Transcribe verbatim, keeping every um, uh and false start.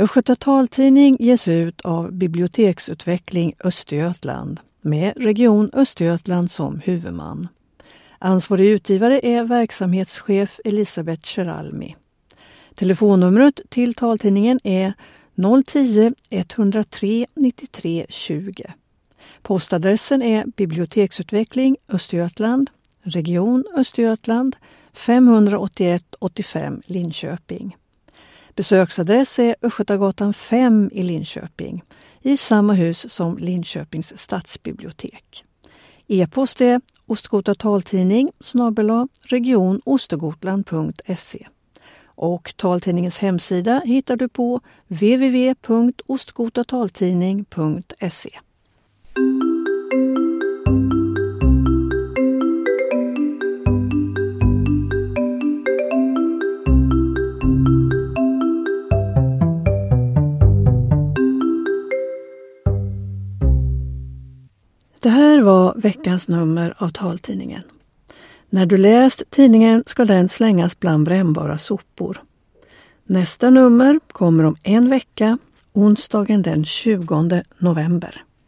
Östgöta taltidning ges ut av Biblioteksutveckling Östergötland med Region Östergötland som huvudman. Ansvarig utgivare är verksamhetschef Elisabeth Ceralmi. Telefonnumret till taltidningen är noll tio etthundratre nittiotre tjugo. Postadressen är Biblioteksutveckling Östergötland, Region Östergötland, femhundraåttioett åttiofem Linköping. Besöksadress är Östgötagatan fem i Linköping, i samma hus som Linköpings stadsbibliotek. E-post är ostgotataltidning snabel-a regionostergotland punkt se. Och taltidningens hemsida hittar du på w w w punkt ostgotataltidning punkt se. Det här var veckans nummer av taltidningen. När du läst tidningen ska den slängas bland brännbara sopor. Nästa nummer kommer om en vecka, onsdagen den tjugonde november.